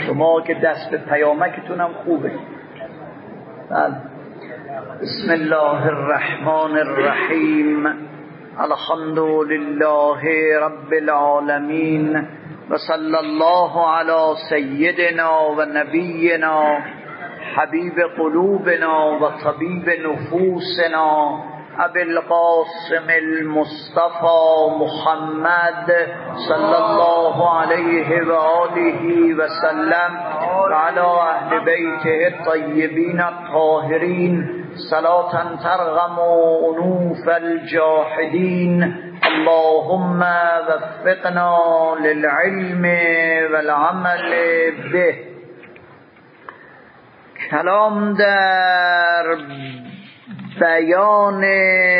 شما که دست به پیامکتونم خوبه. بسم الله الرحمن الرحیم. الحمد لله رب العالمین و صلی الله علی سیدنا و نبینا حبیب قلوبنا و طبیب نفوسنا ابی القاسم المصطفى محمد صلی الله علیه و آله و سلم و علی اهل بیته الطیبین الطاهرین صلاة ترغم انوف الجاحدین. اللهم وفقنا للعلم والعمل به. کلام در بیان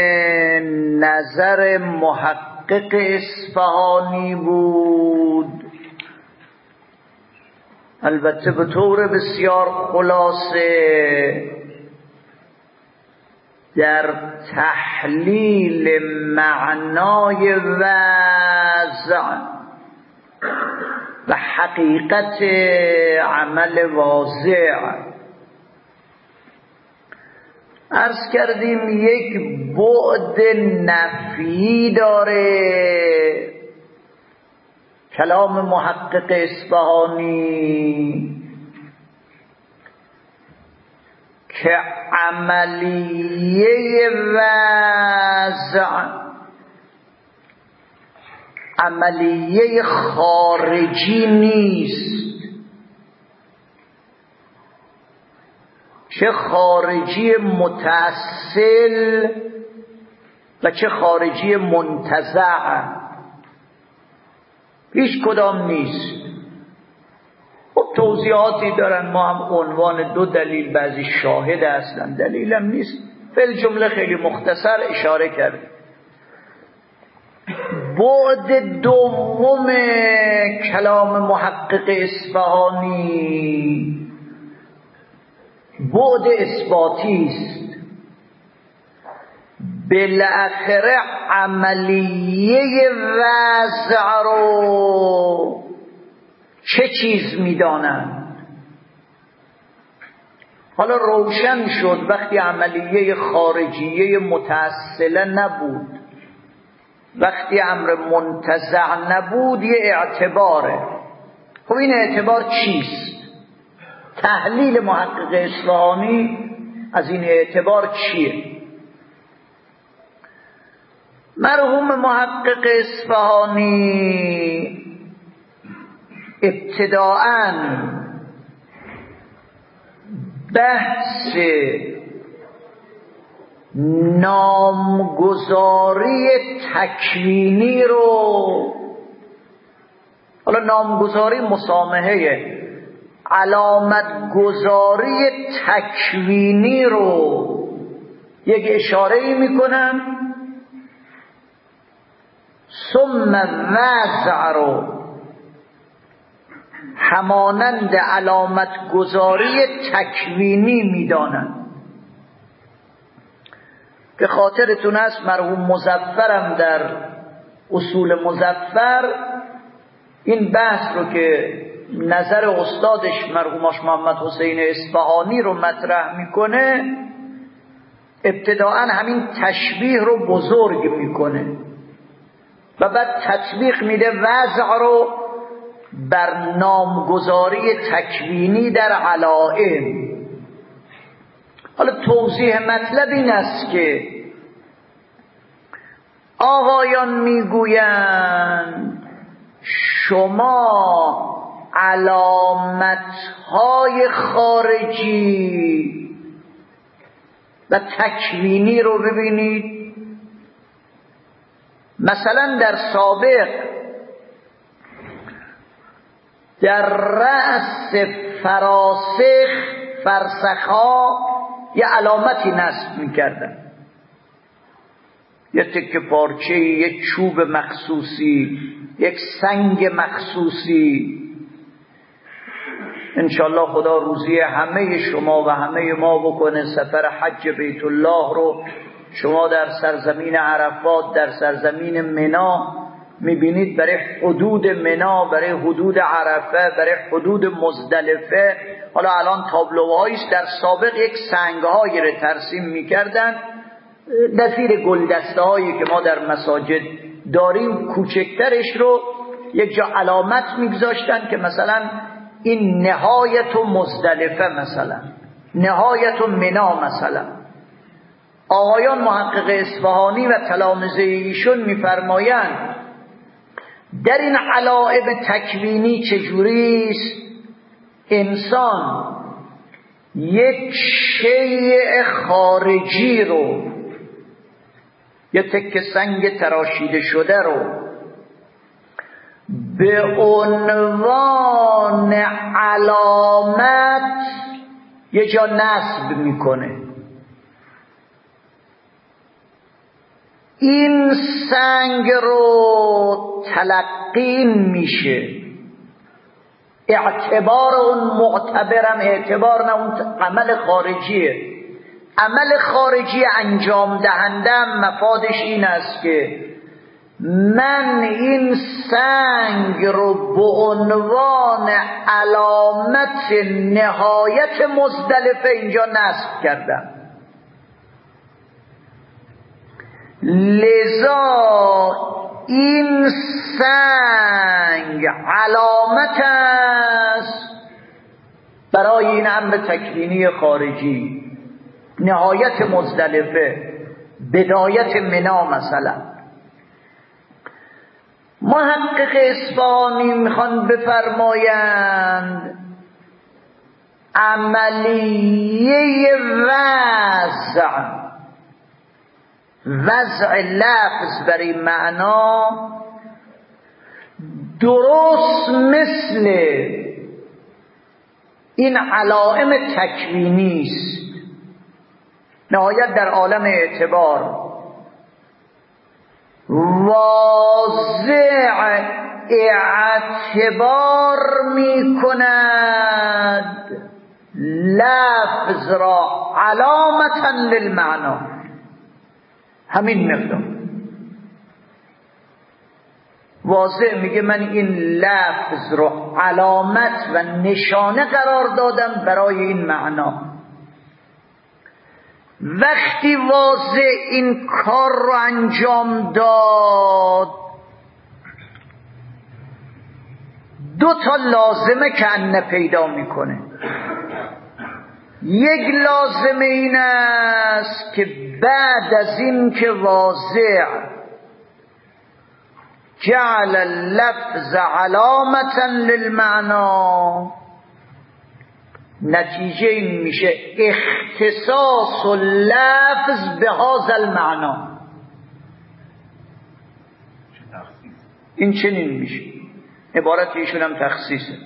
نظر محقق اصفهانی بود، البته به طور بسیار خلاصه در تحلیل معنای وضع و حقیقت عمل واضع. عرض کردیم یک بعد نفی داره کلام محقق اصفهانی که عملیه وضع عملیه خارجی نیست، چه خارجی متصل و چه خارجی منتزع، هیچ کدام نیست. خب توضیحاتی دارن، ما هم عنوان 2 دلیل، بعضی شاهد اصلا دلیلم نیست، فی جمله خیلی مختصر اشاره کردیم. بعد دوم کلام محقق اصفهانی بعد اثباتی است. بالاخره عملیه وضع رو چه چیز میدانند؟ حالا روشن شد وقتی عملیه خارجیه متأصله نبود، وقتی امر منتزع نبود، یه اعتباره. خب این اعتبار چیست؟ تحلیل محقق اصفهانی از این اعتبار چیه؟ مرحوم محقق اصفهانی ابتداءً بحث نامگذاری تکوینی رو، حالا نامگذاری مسامحه، علامت گذاری تکوینی رو یک اشاره‌ای میکنن، ثم وضع رو همانند علامت گذاری تکوینی میدانن. به خاطرتون هست مرحوم مظفرم در اصول مظفر این بحث رو که نظر استادش مرحوم محمد حسین اصفهانی رو مطرح میکنه، ابتداءً همین تشبیه رو بزرگ میکنه و بعد تطبیق میده وضع رو بر نامگذاری تکوینی در علائم. حالا توضیح مطلب این است که آقایان میگویند شما علامتهای خارجی و تکوینی رو ببینید. مثلا در سابق در رأس فرسخها یه علامتی نصب میکردن، یه تکه پارچه، یک چوب مخصوصی، یک سنگ مخصوصی. انشالله خدا روزی همه شما و همه ما بکنه سفر حج بیت الله رو شما در سرزمین عرفات، در سرزمین منا میبینید برای حدود منا، برای حدود عرفه، برای حدود مزدلفه، حالا الان تابلوهایی است، در سابق یک سنگهایی رو ترسیم میکردن نظیر گلدسته هایی که ما در مساجد داریم، کوچکترش رو یک جا علامت میگذاشتن که مثلا این نهایت و مزدلفه، مثلا نهایت و منا. مثلا آقایان محقق اصفهانی و تلامذه ایشون میفرمایند در این علائم تکوینی چجوری است؟ انسان یک شیء خارجی رو، یه تکه سنگ تراشیده شده رو به عنوان علامت یه جا نصب میکنه. این سنگ رو تلقین میشه، اعتبار اون معتبرم اعتبار نه، اون عمل خارجیه. عمل خارجی انجام دهندم مفادش این است که من این سنگ رو به عنوان علامت نهایت مزدلفه اینجا نصب کردم، لذا این سنگ علامت است برای این امر تکوینی خارجی، نهایت مزدلفه، بدایت منا. مثلا محقق اصفهانی میخوان بفرمایند عملیه وضع لفظ برای معنا درست مثل این علائم تکوینی است. نهایت در عالم اعتبار واضع اعتبار می کند لفظ را علامتا للمعنا، همین مقدار واضح میگه من این لفظ رو علامت و نشانه قرار دادم برای این معنا. وقتی واضح این کار رو انجام داد، دو تا لازمه کأنه پیدا میکنه. یک لازمه این است که بعد از این که واضح جعل اللفظ علامتا للمعنا، نتیجه این میشه اختصاص اللفظ به هذا المعنا. این چنین میشه، عبارت ایشون هم تخصیصه.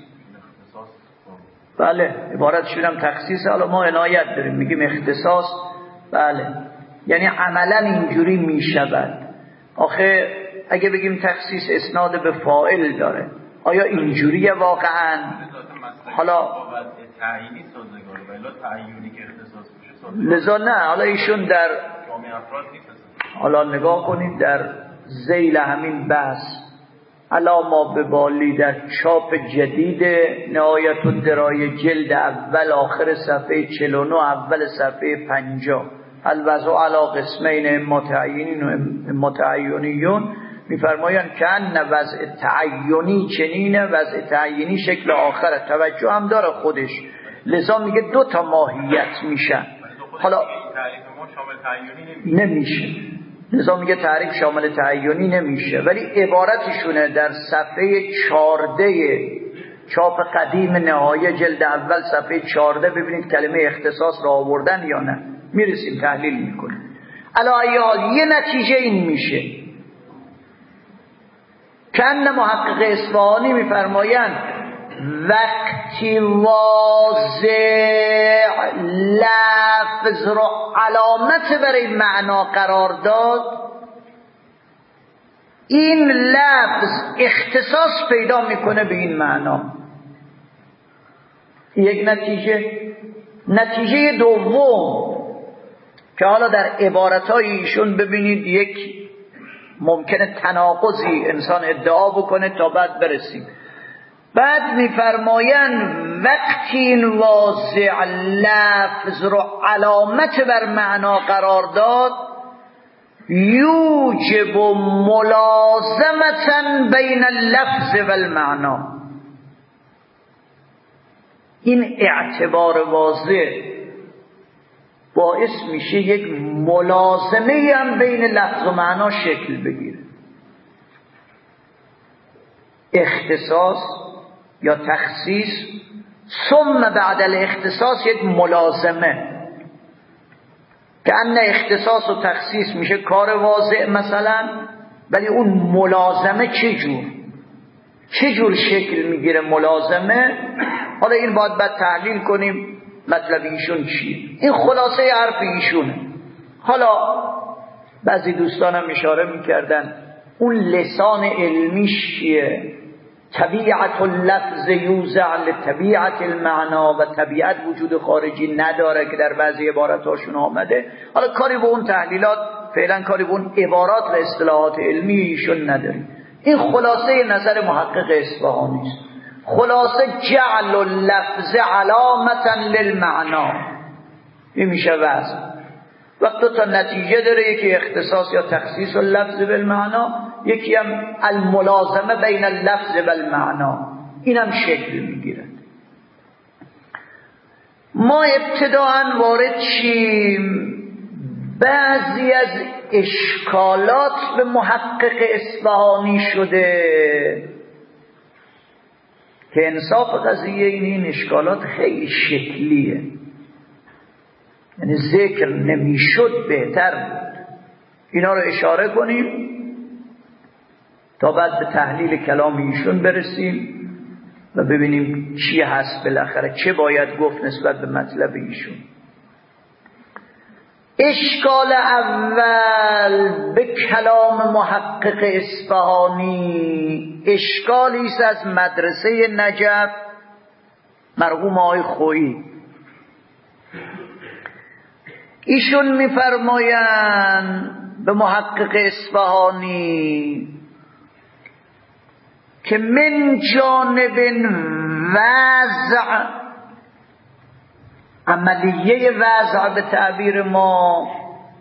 بله عبارتشون هم تخصیصه. حالا ما عنایت داریم میگیم اختصاص. بله یعنی عملا اینجوری میشود. آخه اگه بگیم تخصیص اسناد به فاعل داره، آیا اینجوریه واقعا؟ حالا تعیینی سازگاره ولی تعیینی که اختصاص میشه لذا نه. حالا ایشون در جامعه افراد نیست. حالا نگاه کنید در ذیل همین بحث علا ما به بالی در چاپ جدید نهایت الدرایه جلد اول آخر صفحه 49 اول صفحه 50 الوضع علا قسمین متعینین و متعینیون میفرمایند که ان وضع تعینی چنینه، وضع تعینی شکل آخره، توجه هم داره خودش، لذا میگه دو تا ماهیت میشن. حالا تعریف ما شامل تعینی نمیشه، لذا میگه تعریف شامل تعینی نمیشه. ولی عبارتشونه در صفحه 14 چاپ قدیم نهایه جلد اول صفحه 14 ببینید کلمه اختصاص را آوردن یا نه. میرسیم تحلیل میکنیم. علی یه نتیجه این میشه کن محقق اصفهانی میفرمایند وقتی واضح لفظ رو علامت برای معنا قرار داد، این لفظ اختصاص پیدا میکنه به این معنا. یک نتیجه دوم که حالا در عبارتهای ایشون ببینید یک ممکنه تناقضی انسان ادعا بکنه تا بعد برسیم. بعد میفرمایند وقتی این واضع لفظ رو علامت بر معنا قرار داد، یوجب ملازمة بین اللفظ و المعنا، این اعتبار واضح باعث میشه یک ملازمه هم بین لفظ و معنا شکل بگیره. اختصاص یا تخصیص ثم بعد الاختصاص یک ملازمه، که ان اختصاص و تخصیص میشه کار واضح مثلا، ولی اون ملازمه چجور شکل میگیره ملازمه؟ حالا این باید تحلیل کنیم مطلب ایشون چیه. این خلاصه حرف ایشونه. حالا بعضی دوستانم اشاره میکردن اون لسان علمیش چیه؟ طبیعت اللفظ یوزع لطبیعت المعنا، و طبیعت وجود خارجی نداره که در بعضی عباراتاشون آمده. حالا کاری به اون تحلیلات فعلا، کاری به اون عبارات و اصطلاحات علمی ایشون نداریم. این خلاصه نظر محقق اصفهانی است. خلاصه جعل اللفظ علامتا للمعنا، این میشه وضع. وقت دو تا نتیجه داره، یکی اختصاص یا تخصیص اللفظ بالمعنا، یکی هم الملازمه بین اللفظ والمعنا، این هم شکل میگیره. ما ابتداءً وارد شیم بعضی از اشکالات به محقق اصفهانی شده که انصاف قضیه این اشکالات خیلی شکلیه، یعنی ذکر نمیشد بهتر بود. اینا رو اشاره کنیم تا بعد به تحلیل کلام ایشون برسیم و ببینیم چی هست بالاخره، چه باید گفت نسبت به مطلب ایشون. اشکال اول به کلام محقق اصفهانی اشکالی است از مدرسه نجف مرحوم آقای خویی. ایشون میفرمایند به محقق اصفهانی که من جانب وضع، عملیه وضع به تعبیر ما،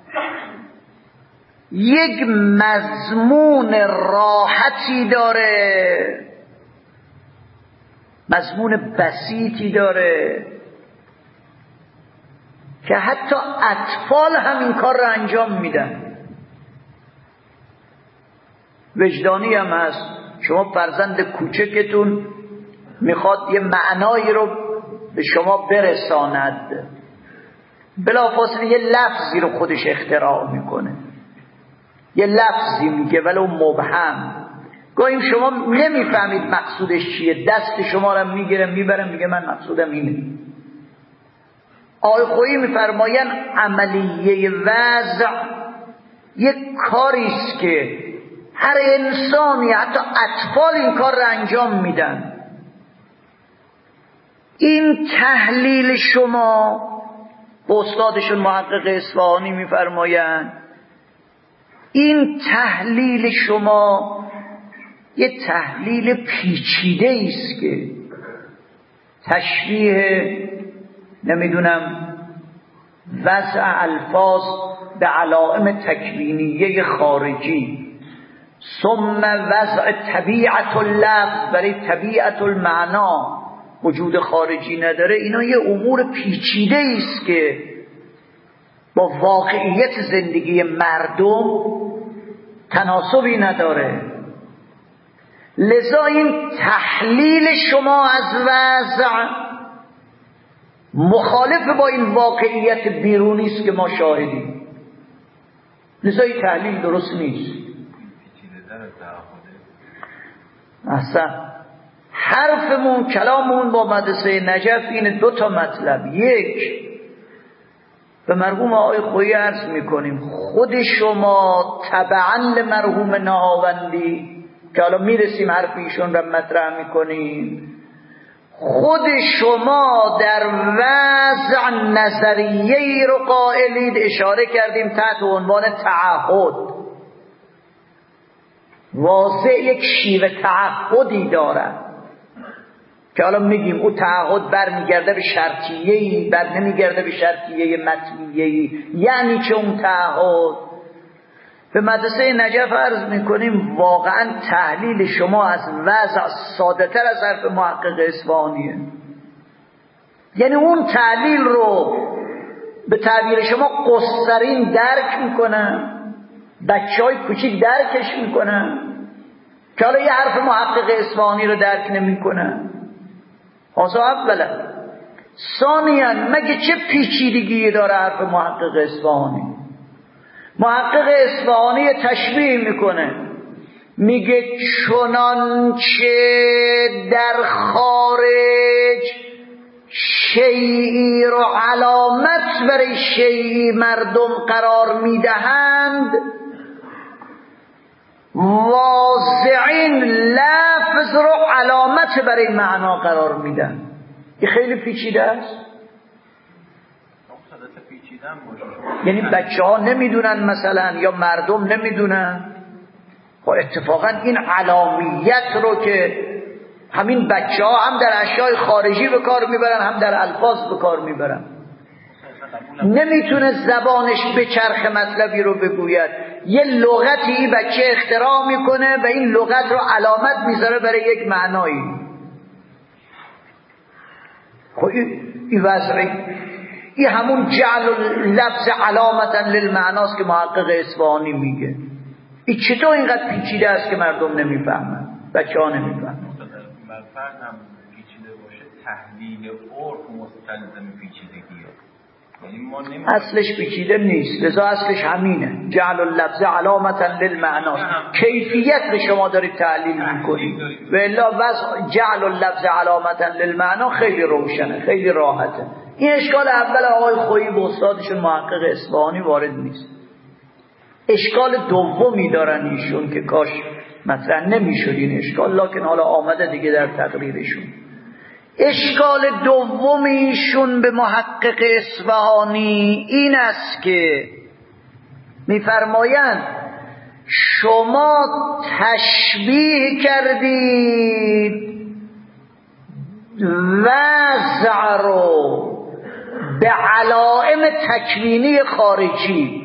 یک مضمون راحتی داره، مضمون بسیطی داره که حتی اطفال هم این کار رو انجام میدن. وجدانی هم هست. شما فرزند کوچکتون میخواد یه معنایی رو به شما برساند، بلافاصله یه لفظی رو خودش اختراع میکنه، یه لفظی میگه ولو مبهم، گاهی شما نمیفهمید مقصودش چیه، دست شما رو میگیره میبره میگه من مقصودم اینه. آقای خویی میفرماین عملیه وضع یک کاریست که هر انسانی حتی اطفال این کار رو انجام میدن. این تحلیل شما، به استادشون محقق اصفهانی میفرمایند این تحلیل شما یه تحلیل پیچیده است که تشبیه نمیدونم وضع الفاظ به علائم تکوینیه خارجی، ثم وضع طبیعت اللفظ برای طبیعت المعنا وجود خارجی نداره، اینا یه امور پیچیده است که با واقعیت زندگی مردم تناسبی نداره. لذا این تحلیل شما از وضع مخالف با این واقعیت بیرونی است که ما شاهدیم. لذا این تحلیل درست نیست. اصلا حرفمون کلاممون با مدرسه نجف اینه، دو تا مطلب. یک، به مرحوم آقای خویی عرض میکنیم خود شما تبعا لمرحوم نهاوندی که حالا میرسیم حرف ایشون رو مطرح میکنیم، خود شما در وضع نظریه‌ای رو قائلید، اشاره کردیم تحت عنوان تعهد. واضح یک شیوه تعهدی دارد که حالا میگیم او تعهد برمیگرده به شرطیه‌ای، بر نمیگرده به شرطیه متنیه‌ای. یعنی چه اون تعهد؟ به مدرسه نجف عرض میکنیم واقعا تحلیل شما از وضع ساده تر از حرف محقق اصفهانیه. یعنی اون تحلیل رو به تعبیر شما قصرین درک میکنن، بچه‌های کوچیک درکش میکنن که حالا یه حرف محقق اصفهانی رو درک نمیکنن. خاصا اولا. ثانیاً مگه چه پیچیدگی داره حرف محقق اصفهانی؟ محقق اصفهانی تشبیه میکنه، میگه چنانچه در خارج شیئی رو علامت برای شیئی مردم قرار میدهند، واضعین لفظ رو علامت برای معنا قرار میدن. این خیلی پیچیده است. یعنی بچه ها نمیدونن مثلا، یا مردم نمیدونن. خب اتفاقا این علامیت رو که همین بچه ها هم در اشیاء خارجی به کار میبرن، هم در الفاظ به کار میبرن. نمیتونه زبانش به چرخ مطلبی رو بگوید. یه لغتی بچه اختراع میکنه و این لغت رو علامت میذاره برای یک معنایی. خب این وضعی، این همون جعل لفظ علامتا للمعناست که محقق اصفهانی میگه. این چطور اینقدر پیچیده است که مردم نمیفهمن، بچه ها نمیفهمن؟ فرد هم پیچیده باشه، تحلیل عرف مستلزم پیچیدگیه. یعنی اصلش پیچیده نیست، لذا اصلش همینه، جعل اللفظ علامتا للمعناست. کیفیت به شما دارید تحلیل میکنید و الا بس جعل اللفظ علامتا للمعنا خیلی روشنه، خیلی راحته. این اشکال اول آقای خویی به استادشون محقق اصفهانی وارد نیست. اشکال دومی دارن ایشون که کاش مطرح نمیشد این اشکال، لکن حالا آمده دیگه در تقریرشون. اشکال دومیشون به محقق اصفهانی این است که میفرمایند شما تشبیه کردید وضع رو به علائم تکوینی خارجی.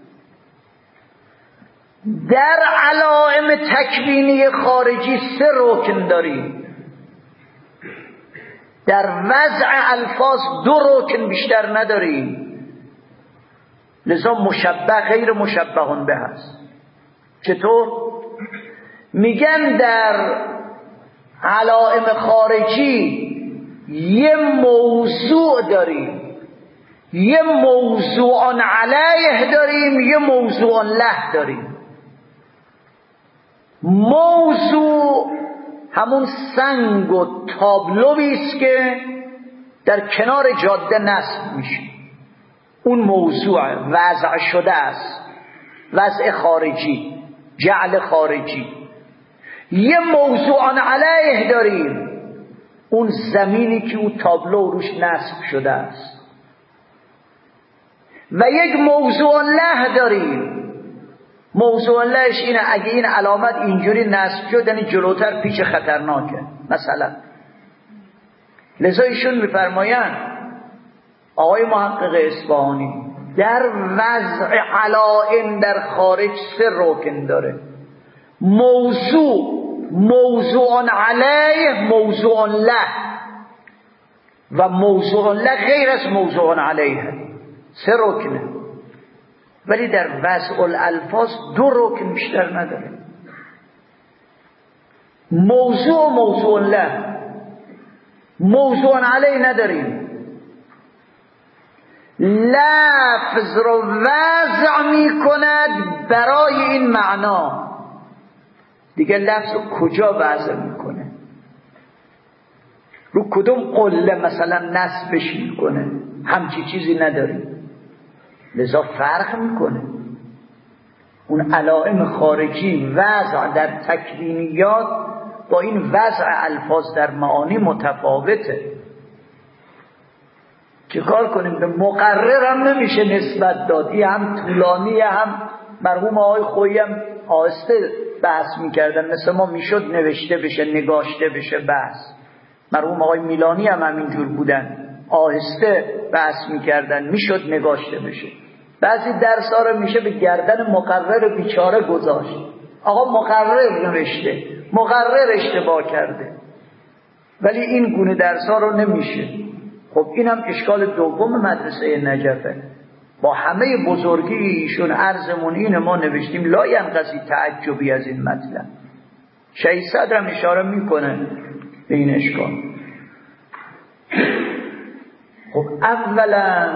در علائم تکوینی خارجی 3 رکن داریم، در وضع الفاظ 2 رکن بیشتر نداریم. لذا مشبه غیر مشبه به هست. چطور؟ میگن در علائم خارجی یه موضوع داریم، یه موضوع علیه داریم، یه موضوع له داریم. موضوع همون سنگ و تابلویی است که در کنار جاده نصب میشه، اون موضوع وضع شده است، وضع خارجی، جعل خارجی. یه موضوع علیه داریم، اون زمینی که اون تابلو روش نصب شده است. و یک موضوع له داریم. موضوع لهش اینه اگه این علامت اینجوری نصب شد یعنی جلوتر پیش خطرناکه مثلا. لذا ایشون میفرمایند آقای محقق اصفهانی در وضع علائم در خارج 3 رکن داره. موضوع علیه، موضوع له و موضوع له غیر از موضوع علیه. 3 رکنه. ولی در وضع الالفاظ 2 رکن بیشتر نداره. موضوع له، موضوع علیه نداریم. لفظ رو وضع می کند برای این معنا. دیگه لفظ رو کجا وضع می کنه؟ رو کدوم قله مثلا نصبش می کنه؟ همچی چیزی نداریم. لذا فرق میکنه. اون علائم خارجی وضع در تکوینیات با این وضع الفاظ در معانی متفاوته. چه کار کنیم؟ به مقرر هم نمیشه نسبت داد. این هم طولانیه، هم مرحوم آقای خویی هم آهسته بحث میکردن، مثل ما میشد نوشته بشه، نگاشته بشه بحث. مرحوم آقای میلانی هم همینجور بودن، آهسته بحث میکردن، میشد نگاشته بشه. بعضی درس‌ها رو میشه به گردن مقرر بیچاره گذاشت. آقا مقرر نوشته، مقرر اشتباه کرده، ولی این گونه درس‌ها رو نمیشه. خب اینم اشکال دوم مدرسه نجفه. با همه بزرگی ایشون عرضمون اینه، ما نوشتیم لا ینقضی تعجبی از این مطلب. شهید صدر هم اشاره میکنه به این اشکال. خب اولا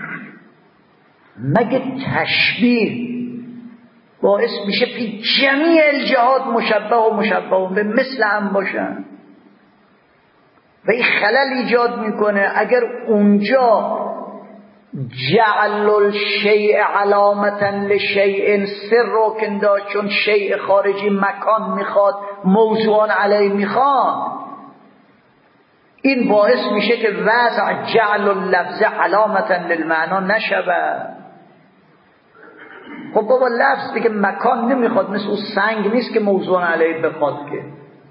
مگه تشبیه باعث میشه فی جمیع الجهات مشبه و مشبه به مثل هم باشن و این خلل ایجاد میکنه؟ اگر اونجا جعل الشیء علامتا لشیء سر رو کندا، چون شیء خارجی مکان میخواد، موضوعان علیه میخواد، این باعث میشه که وضع جعل اللفظ علامتا للمعنا نشود. خب بابا لفظ دیگه مکان نمیخواد، مثل اون سنگ نیست که موضوعان علیه بخواد که.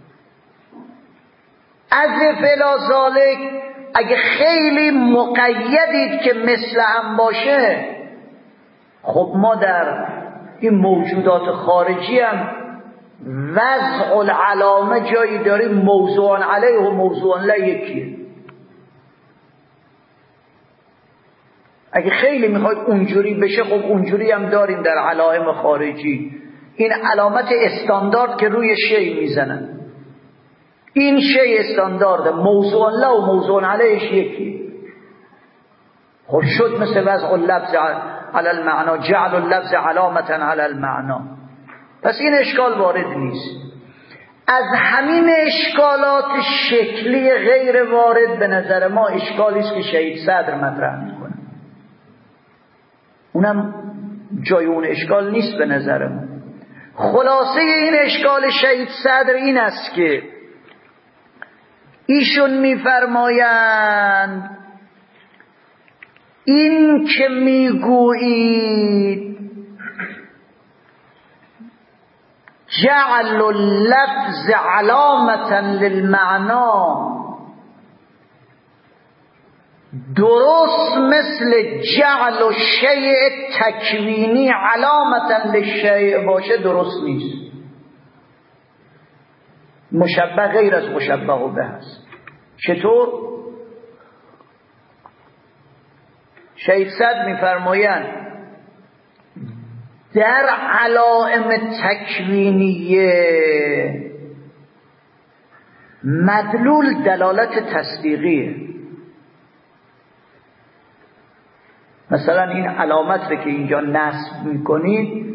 از فلا ذالک اگه خیلی مقیدید که مثل هم باشه، خب ما در این موجودات خارجی هم وضع العلامه جایی داریم موضوعان علیه و موضوعان لا یکیه. اگه خیلی میخواید اونجوری بشه، خب اونجوری هم داریم در علائم خارجی. این علامت استاندارد که روی شی میزنن، این شی استاندارد، موضوع لا و موضوع علیهش یکی. خب شد مثل وضع اللفظ علی المعنا، جعل اللفظ علامتا علی المعنا. پس این اشکال وارد نیست. از همین اشکالات شکلی غیر وارد به نظر ما اشکالی است که شهید صدر مطرح میکنه. اونم جای اون اشکال نیست به نظر ما. خلاصه این اشکال شهید صدر این است که ایشون میفرمایند این که میگویید جعل اللفظ علامتا للمعنا درست مثل جعل و شیء تکوینی علامتا للشیء باشه درست نیست. مشبه غیر از مشبه به هست. چطور؟ شهید صدر میفرمایند در علائم تکوینیه مدلول دلالت تصدیقیه. مثلا این علامت رو که اینجا نصب میکنید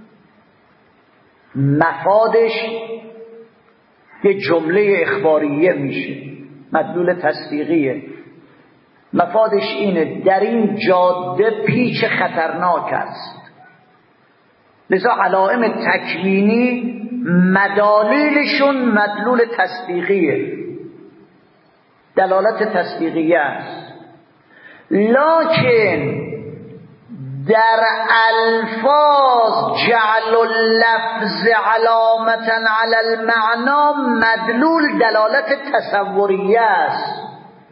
مفادش یه جمله اخباریه میشه، مدلول تصدیقیه. مفادش اینه در این جاده پیچ خطرناک است. لذا علائم تکوینی مدالیلشون مدلول تصدیقیه، دلالت تصدیقیه است. لکن در الفاظ جعل اللفظ علامتا علی المعنا مدلول دلالت تصوریه است.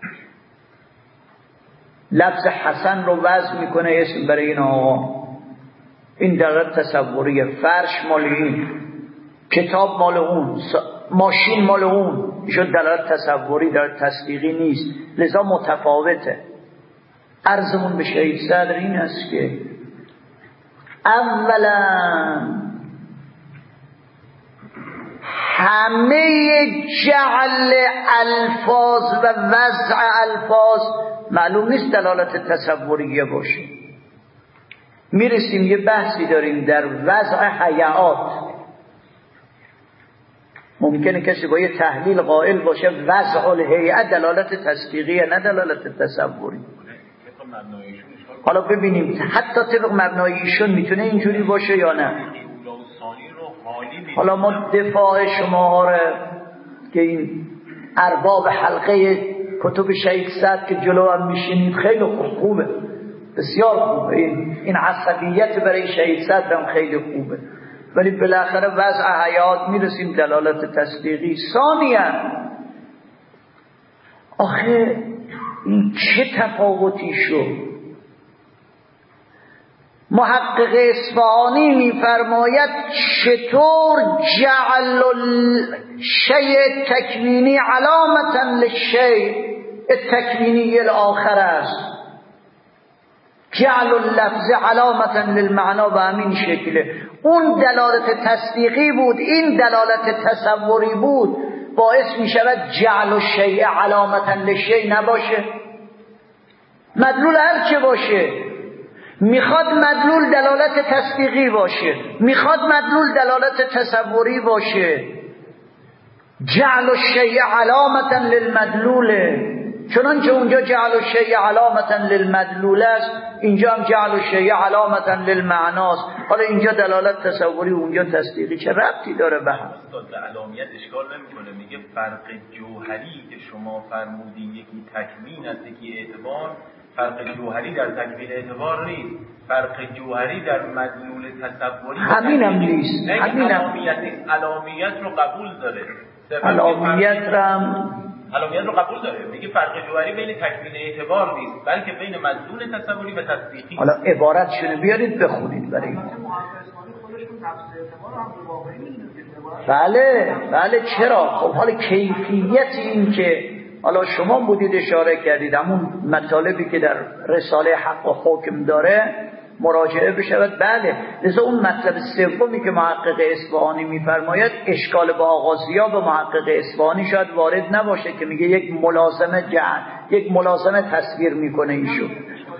لفظ حسن رو وضع میکنه اسم برای این آقا، این دلالت تصوریه. فرش مال این، کتاب مال اون، ماشین مال اون، شد دلالت تصوری، دلالت تصدیقی نیست. لذا متفاوته. عرضمون به شهید صدر این است که اولا همه جعل الفاظ و وضع الفاظ معلوم نیست دلالت تصوریه باشه. میرسیم یه بحثی داریم در وضع حیات. ممکنه کسی با یه تحلیل قائل باشه وضع الهیئه دلالت تصدیقیه نه دلالت تصوری. حالا ببینیم حتی طبق مبنای ایشون میتونه اینجوری باشه یا نه. حالا ما دفاع شما را که این ارباب حلقه کتب شهید صدر که جلو هم میشینید خیلی خوبه، بسیار خوبه. این عصبیت برای شهید صدر هم خیلی خوبه. ولی بالاخره وضع حیات میرسیم دلالت تصدیقی. ثانیاً آخه این چه تفاوتی شد؟ محقق اصفهانی میفرماید چطور جعل الشیء تکوینی علامتا للشیء التکوینی الاخر است، جعل اللفظ علامتا للمعنا به همین شکله. اون دلالت تصدیقی بود، این دلالت تصوری بود، باعث می شود جعل الشیء علامتا للشیء نباشه. مدلول هر چه باشه، میخواد مدلول دلالت تصدیقی باشه، میخواد مدلول دلالت تصوری باشه. جعل الشیء علامتا للمدلوله، چنانچه اونجا جعل الشیء علامتا للمدلول است، اینجا هم جعل الشیء علامتا للمعناست. حالا اینجا دلالت تصوری، اونجا تصدیقی، چه ربطی داره به هم؟ استاد علامت اشکال نمیکنه، میگه فرق جوهری که شما فرمودین یکی تکوین است یکی اعتبار، فرق جوهری در تکوین اعتبار نیست، فرق جوهری در مدلول تصوری همینم نیست. علامت رو قبول داره، علامت رو قبول داره، میگه فرق جوهری بین تکوین اعتبار نیست بلکه بین مدلول تصوری و تصدیقی. حالا عبارتشون بیارید بخونید برای این. بله چرا؟ خب حالا کیفیت این که حالا شما بودید اشاره کردید همون مطالبی که در رساله حق و حکم داره مراجعه بشود. بله، لذا اون مطلب سومی که محقق اصفهانی میفرماید اشکال با آغازیا به محقق اصفهانی شاید وارد نباشه که میگه یک ملازمه جعل، یک ملازمه تصویر میکنه ایشون.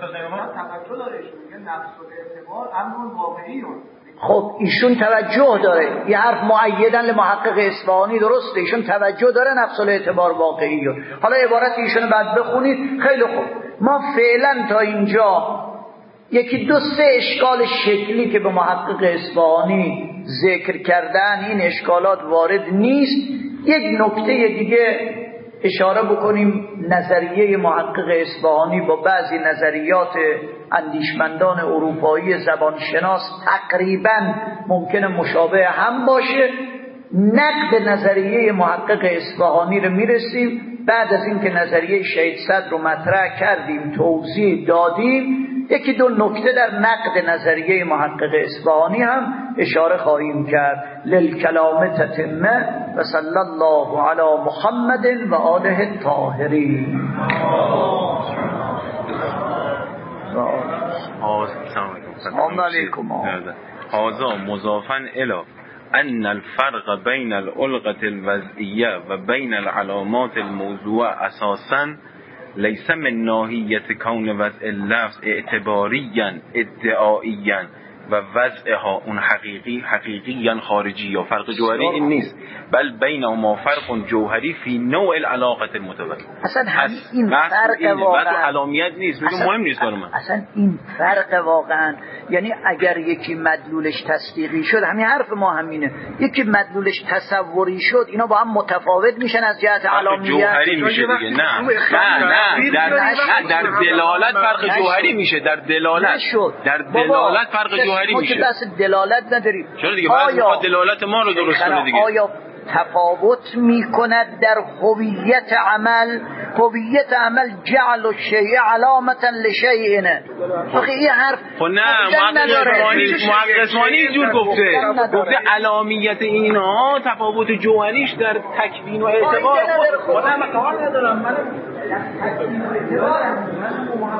خب ایشون توجه داره، یه حرف معیدن لمحقق اصفهانی درسته، ایشون توجه داره نفس الاعتبار واقعی. حالا عبارت ایشون بعد بخونید. خیلی خوب، ما فعلا تا اینجا یکی دو سه اشکال شکلی که به محقق اصفهانی ذکر کردن، این اشکالات وارد نیست. یک نکته دیگه اشاره بکنیم، نظریه محقق اصفهانی با بعضی نظریات اندیشمندان اروپایی زبانشناس تقریبا ممکنه مشابه هم باشه. نقد نظریه محقق اصفهانی رو میرسیم بعد از اینکه نظریه شهید صدر رو مطرح کردیم، توضیح دادیم. یکی دو نکته در نقد نظریه محقق اصفهانی هم اشاره خواهیم کرد. للکلام تتمه و صلی الله علی محمد و آله الطاهرین. السلام علیکم. هذا مضافا الی ان الفرق بین الالغة الوضعیه و بین العلامات الموضوعه اساسا لیس من ناحیه کون وضع اللفظ اعتباریا ادعائیا و وضعها اون حقیقی خارجی یا فرق جوهری این نیست، بل بینهما فرق جوهری فی نوع العلاقه المتوسط. اصلا این فرق واقعا علامت نیست، میگم مهم نیست برای من. اصلا این فرق واقعا، یعنی اگر یکی مدلولش تصدیقی شد، همین حرف ما همینه، یکی مدلولش تصوری شد، اینا با هم متفاوت میشن از جهت علامت. جوهری میشه دیگه. نه در دلالت فرق جوهری میشه، در دلالت فرق جوهری میشه. ما بس دلالت نداریم. چرا دیگه؟ بعضی دلالت ما رو درست کنه دیگه. آیا تفاوت میکند در هویت عمل؟ هویت عمل جعل الشیء علامتا لشیء. آخه این حرف خب نه، محقق اصفهانی اینجور گفته علامیت اینا تفاوت جوهریش در تکوین و اعتبار. خود من کار ندارم، من